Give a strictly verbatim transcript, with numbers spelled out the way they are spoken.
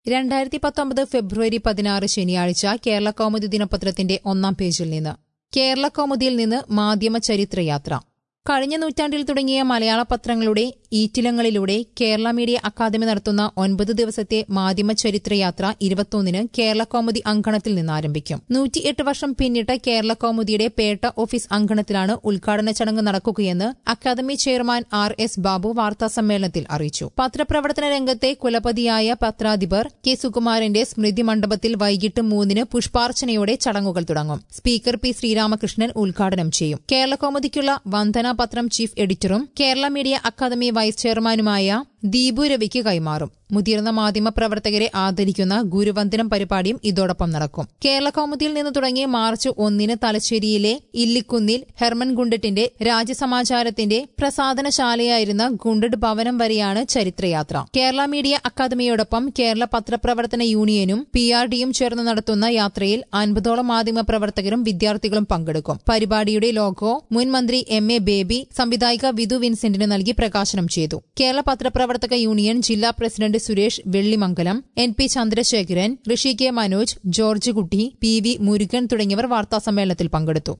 രണ്ടായിരത്തി പത്തൊമ്പത് ഫെബ്രുവരി പതിനാറ് ശനിയാഴ്ച കേരള കൗമുദി ദിനപത്രത്തിന്റെ ഒന്നാം പേജിൽ നിന്ന് കേരള കൗമുദിയിൽ നിന്ന് മാധ്യമ ചരിത്രയാത്ര. കഴിഞ്ഞ നൂറ്റാണ്ടിൽ തുടങ്ങിയ മലയാള പത്രങ്ങളുടെ ഈറ്റിലങ്ങളിലൂടെ കേരള മീഡിയ അക്കാദമി നടത്തുന്ന ഒൻപത് ദിവസത്തെ മാധ്യമ ചരിത്രയാത്ര ഇരുപത്തൊന്നിന് കേരള കൗമുദി അങ്കണത്തിൽ നിന്ന് ആരംഭിക്കും. നൂറ്റിയെട്ട് വർഷം പിന്നിട്ട കേരള കൗമുദിയുടെ പേട്ട ഓഫീസ് അങ്കണത്തിലാണ് ഉദ്ഘാടന ചടങ്ങ് നടക്കുകയെന്ന് academy chairman R S Babu വാർത്താസമ്മേളനത്തിൽ അറിയിച്ചു. പത്രപ്രവർത്തന രംഗത്തെ കുലപതിയായ പത്രാധിപർ കെ സുകുമാരന്റെ സ്മൃതി മണ്ഡപത്തിൽ വൈകിട്ട് മൂന്നിന് പുഷ്പാർച്ചനയോടെ ചടങ്ങുകൾ തുടങ്ങും. സ്പീക്കർ പി ശ്രീരാമകൃഷ്ണൻ ഉദ്ഘാടനം ചെയ്യും. കേരള കൗമുദിക്കുള്ള വന്ദന പത്രം ചീഫ് എഡിറ്ററും കേരള മീഡിയ അക്കാദമി വൈസ് ചെയർമാനുമായ ദീപു രവിക്ക് കൈമാറും. മുതിർന്ന മാധ്യമ പ്രവർത്തകരെ ആദരിക്കുന്ന ഗുരുവന്ദനം പരിപാടിയും ഇതോടൊപ്പം നടക്കും. കേരള കൗമുദിയിൽ നിന്ന് തുടങ്ങി മാർച്ച് ഒന്നിന് തലശ്ശേരിയിലെ ഇല്ലിക്കുന്നിൽ ഹെർമൻ ഗുണ്ടറ്റിന്റെ രാജ്യസമാചാരത്തിന്റെ പ്രസാധനശാലയായിരുന്ന ഗുണ്ടഡ് ഭവനം വരെയാണ് ചരിത്രയാത്ര. കേരള മീഡിയ അക്കാദമിയോടൊപ്പം കേരള പത്രപ്രവർത്തന യൂണിയനും പി ആർ ഡിയും ചേർന്ന് നടത്തുന്ന യാത്രയിൽ അൻപതോളം മാധ്യമ പ്രവർത്തകരും വിദ്യാർത്ഥികളും പങ്കെടുക്കും. പരിപാടിയുടെ ലോഗോ മുൻ മന്ത്രി എം എ ബേബി സംവിധായിക വിധു വിൻസെന്റിന് നൽകി പ്രകാശനം ചെയ്തു. കേരള പത്രപ്രവർത്തക യൂണിയൻ ജില്ലാ president Suresh Vellimangalam, N P Chandrasekharan, Rishi K Manoj, George Kutty, P V Murugan തുടങ്ങിയവർ വാർത്താസമ്മേളനത്തിൽ പങ്കെടുത്തു.